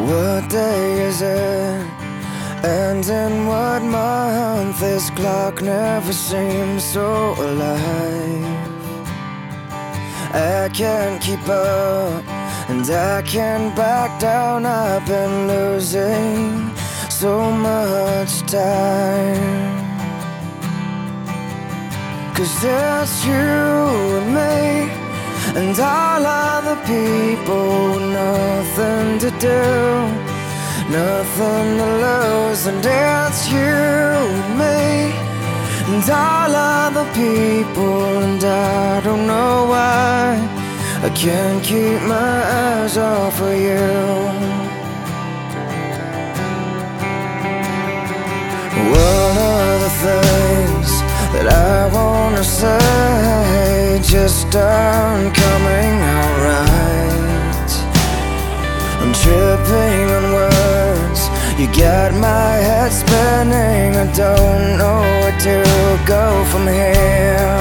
What day is it? And in what month? This clock never seems so alive. I can't keep up, and I can't back down. I've been losing so much time. 'Cause there's you and me, and all other people with nothing to do, nothing to lose. And it's you and me, and all other people. And I don't know why I can't keep my eyes off of you. One of the things that I wanna say just aren't coming out right. I'm tripping on words, you got my head spinning. I don't know where to go from here.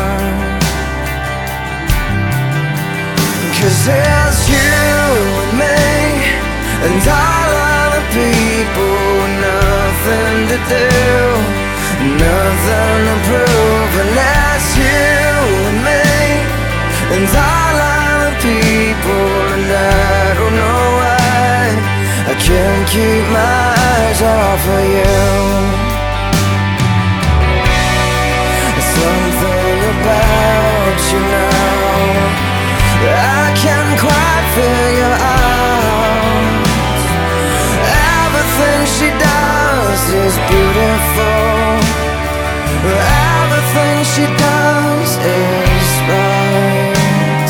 'Cause it's you and me, and all other people with nothing to do, nothing to prove. And that's you and me, and all other people. And I don't know why I can't keep my eyes off of you. There's something about you now that I can't quite figure out. Everything she does is beautiful, everything she does is right.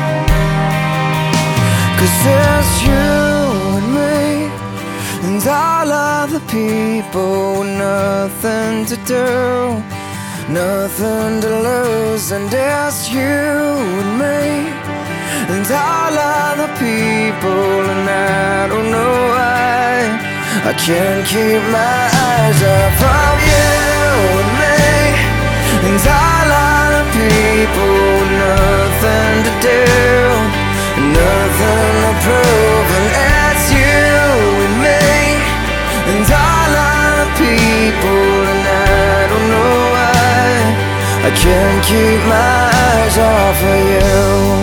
'Cause there's you and me, and all other people with nothing to do, nothing to lose. And it's you and me, and all other people. And I don't know why I can't keep my eyes off of you and me, and all other people. Nothing to do, nothing to prove. And it's you and me, and all other people. And I don't know why I can't keep my eyes off of you.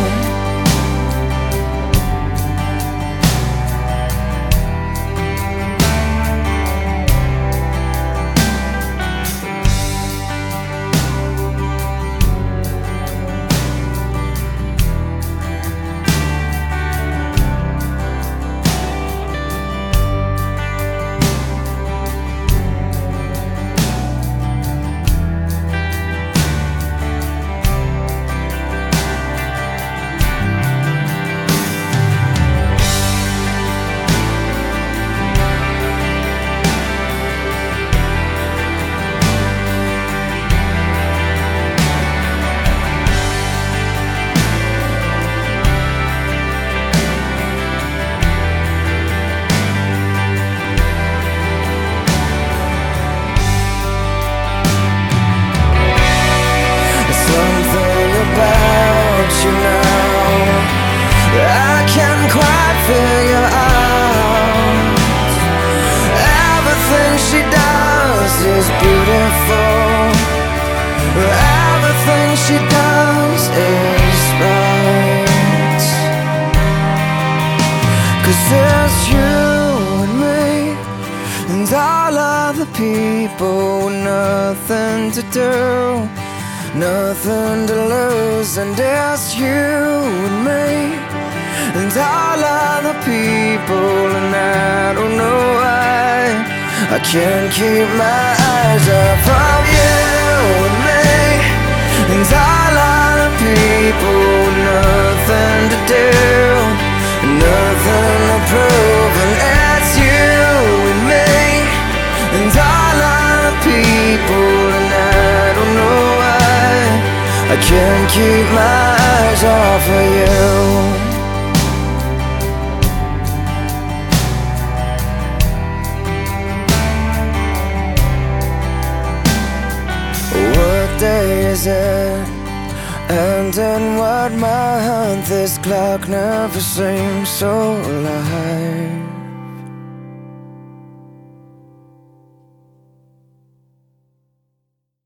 You know, I can't quite figure out. Everything she does is beautiful, everything she does is right. 'Cause there's you and me, and all other people with nothing to do, nothing to lose. And it's you and me, and all other people. And I don't know why I can't keep my eyes off of you and me, and all other people. Nothing to do, nothing to prove. And it's you and me, and all other people. And I don't know why I can't keep my eyes off of you. What day is it? And in what month? This clock never seems so alive.